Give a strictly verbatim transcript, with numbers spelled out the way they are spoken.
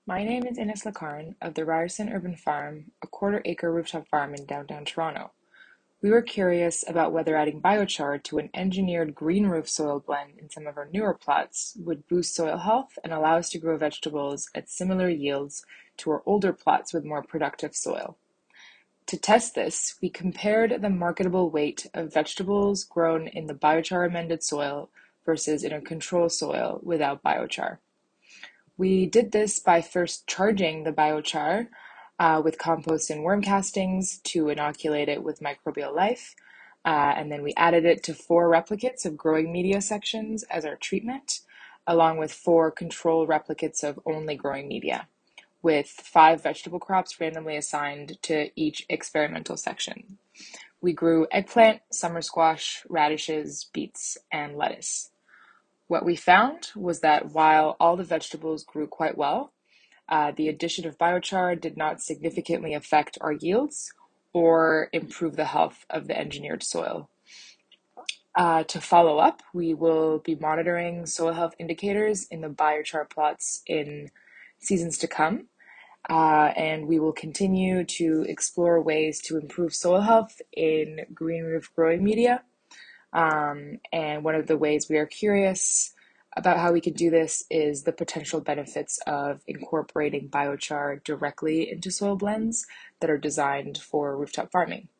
My name is Ines Lacarne of the Ryerson Urban Farm, a quarter acre rooftop farm in downtown Toronto. We were curious about whether adding biochar to an engineered green roof soil blend in some of our newer plots would boost soil health and allow us to grow vegetables at similar yields to our older plots with more productive soil. To test this, we compared the marketable weight of vegetables grown in the biochar amended soil versus in a control soil without biochar. We did this by first charging the biochar uh, with compost and worm castings to inoculate it with microbial life, uh, and then we added it to four replicates of growing media sections as our treatment, along with four control replicates of only growing media, with five vegetable crops randomly assigned to each experimental section. We grew eggplant, summer squash, radishes, beets, and lettuce. What we found was that while all the vegetables grew quite well, uh, the addition of biochar did not significantly affect our yields or improve the health of the engineered soil. Uh, to follow up, we will be monitoring soil health indicators in the biochar plots in seasons to come, uh, and we will continue to explore ways to improve soil health in green roof growing media. Um, and one of the ways we are curious about how we can do this is the potential benefits of incorporating biochar directly into soil blends that are designed for rooftop farming.